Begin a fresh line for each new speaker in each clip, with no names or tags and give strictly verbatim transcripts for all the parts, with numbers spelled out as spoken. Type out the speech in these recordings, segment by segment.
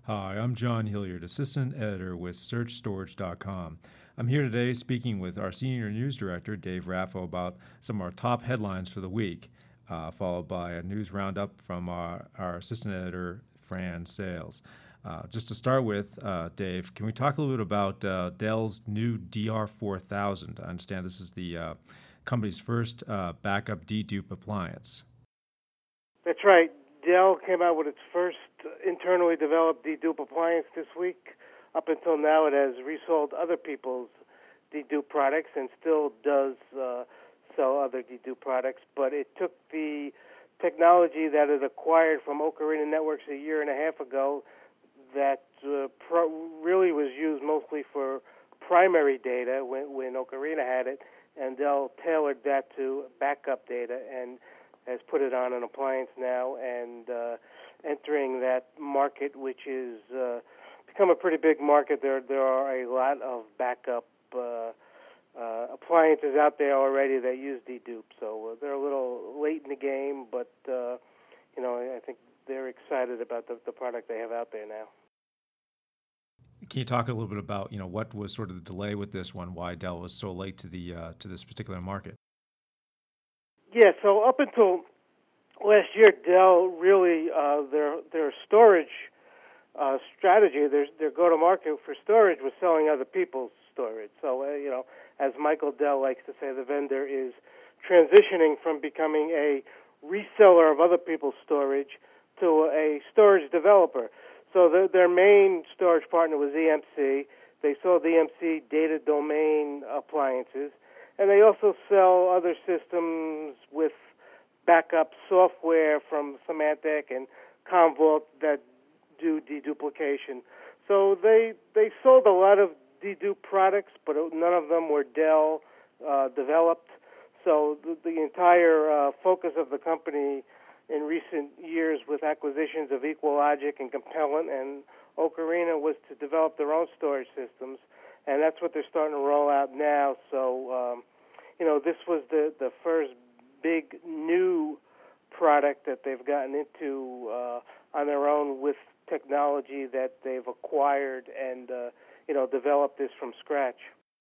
Hi, I'm John Hilliard, Assistant Editor with Search Storage dot com. I'm here today speaking with our Senior News Director, Dave Raffo, about some of our top headlines for the week, uh, followed by a news roundup from our, our Assistant Editor, Fran Sales. Uh, just to start with, uh, Dave, can we talk a little bit about uh, Dell's new D R four thousand? I understand this is the uh, company's first uh, backup dedupe appliance.
That's right. Dell came out with its first internally developed dedupe appliance this week. Up until now, it has resold other people's dedupe products and still does uh, sell other dedupe products. But it took the technology that it acquired from Ocarina Networks a year and a half ago that uh, pro- really was used mostly for primary data when, when Ocarina had it, and Dell tailored that to backup data and has put it on an appliance now and uh, entering that market, which is uh, become a pretty big market. There, there are a lot of backup uh, uh, appliances out there already that use dedupe. So uh, they're a little late in the game, but uh, you know, I think they're excited about the, the product they have out there now.
Can you talk a little bit about, you know, what was sort of the delay with this one? Why Dell was so late to the uh, to this particular market?
Yeah, so up until last year, Dell really uh, their their storage uh, strategy, their their go-to-market for storage was selling other people's storage. So uh, you know, as Michael Dell likes to say, the vendor is transitioning from becoming a reseller of other people's storage to a storage developer. So the, their main storage partner was E M C. They sold E M C data domain appliances, and they also sell other systems with backup software from Symantec and Commvault that do deduplication. So they they sold a lot of dedupe products, but none of them were Dell uh, developed. So the, the entire uh, focus of the company in recent years with acquisitions of EqualLogic and Compellent and Ocarina was to develop their own storage systems, and that's what they're starting to roll out now. So, um, you know, this was the, the first big new product that they've gotten into uh, on their own with technology that they've acquired and, uh, you know, developed this from scratch.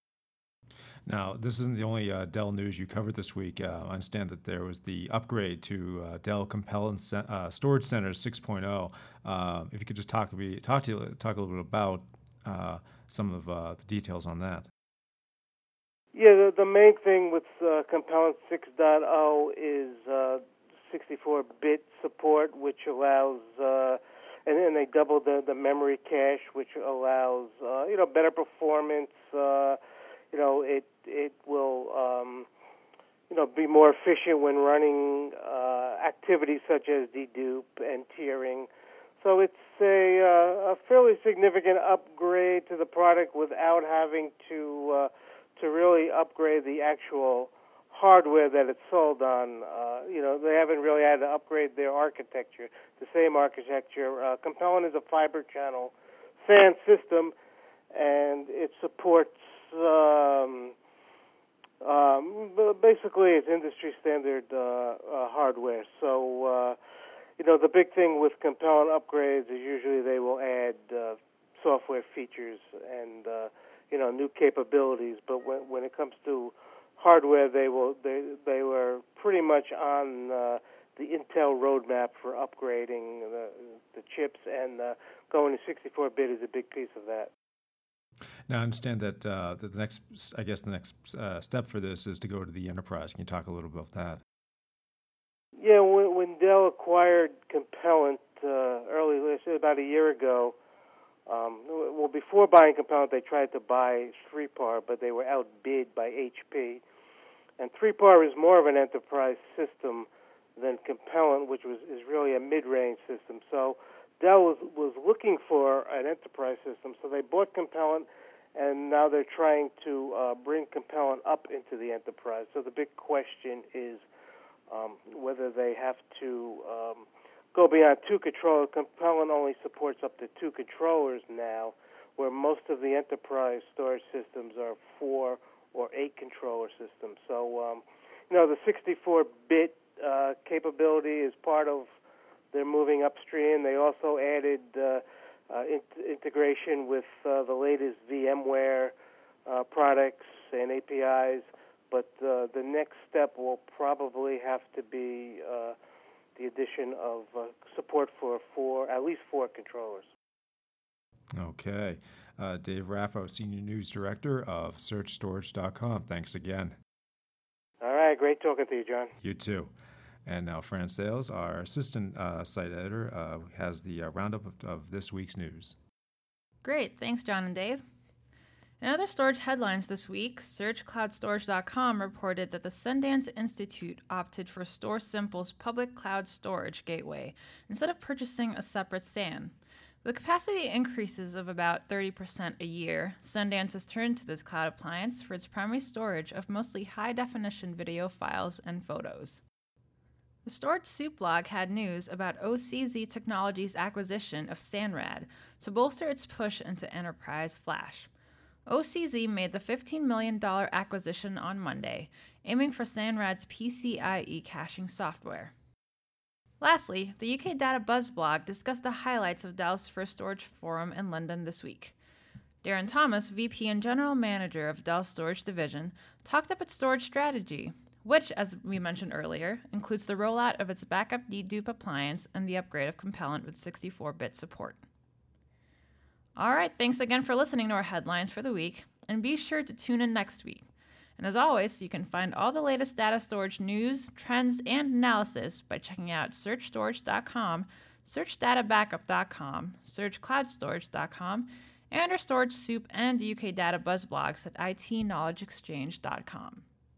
Now, this isn't the only uh, Dell news you covered this week. Uh, I understand that there was the upgrade to uh, Dell Compellent uh, Storage Center six point oh. Uh, if you could just talk, be, talk, to, talk a little bit about uh, some of uh, the details on that.
Yeah, the, the main thing with uh, Compellent six point oh is uh, sixty-four bit support, which allows, uh, and then they doubled the, the memory cache, which allows, uh, you know, better performance. Uh, you know, it it will, um, you know, be more efficient when running uh, activities such as dedupe and tiering. So it's a, uh, a fairly significant upgrade to the product without having to uh, to really upgrade the actual hardware that it's sold on. Uh, you know, they haven't really had to upgrade their architecture, the same architecture. Uh, Compellent is a fiber channel SAN system, and it supports um, um, basically it's industry standard uh, uh, hardware. So, uh, you know, the big thing with Compellent upgrades is usually they will add uh, software features and uh, you know, new capabilities, but when when it comes to hardware, they will they they were pretty much on uh, the Intel roadmap for upgrading the the chips, and uh, going to sixty-four bit is a big piece of that.
Now, I understand that uh, the next, I guess, the next uh, step for this is to go to the enterprise. Can you talk a little about that?
Yeah, when, when Dell acquired Compellent uh, early, about a year ago. Um, well, before buying Compellent, they tried to buy three par, but they were outbid by H P. And three par is more of an enterprise system than Compellent, which was is really a mid-range system. So Dell was, was looking for an enterprise system, so they bought Compellent, and now they're trying to uh, bring Compellent up into the enterprise. So the big question is um, whether they have to um, go beyond two controllers. Compellent only supports up to two controllers now, where most of the enterprise storage systems are four or eight controller systems. So, um, you know, the sixty-four bit uh, capability is part of their moving upstream. They also added uh, uh, in- integration with uh, the latest VMware uh, products and A P Is. But uh, the next step will probably have to be uh, the addition of uh, support for four, at least four controllers.
Okay. Uh, Dave Raffo, Senior News Director of Search Storage dot com. Thanks again.
All right, great talking to you, John.
You too. And now Fran Sales, our assistant uh, site editor, uh, has the uh, roundup of, of this week's news.
Great. Thanks, John and Dave. In other storage headlines this week, Search Cloud Storage dot com reported that the Sundance Institute opted for StorSimple's public cloud storage gateway instead of purchasing a separate S A N. With capacity increases of about thirty percent a year, Sundance has turned to this cloud appliance for its primary storage of mostly high-definition video files and photos. The Storage Soup blog had news about O C Z Technologies' acquisition of Sanrad to bolster its push into enterprise flash. O C Z made the fifteen million dollars acquisition on Monday, aiming for Sanrad's PCIe caching software. Lastly, the U K Data Buzz blog discussed the highlights of Dell's First Storage Forum in London this week. Darren Thomas, V P and General Manager of Dell's Storage Division, talked up its storage strategy, which, as we mentioned earlier, includes the rollout of its backup dedupe appliance and the upgrade of Compellent with sixty-four bit support. All right, thanks again for listening to our headlines for the week, and be sure to tune in next week. And as always, you can find all the latest data storage news, trends, and analysis by checking out Search Storage dot com, Search Data Backup dot com, Search Cloud Storage dot com, and our Storage Soup and U K Data Buzz blogs at I T Knowledge Exchange dot com.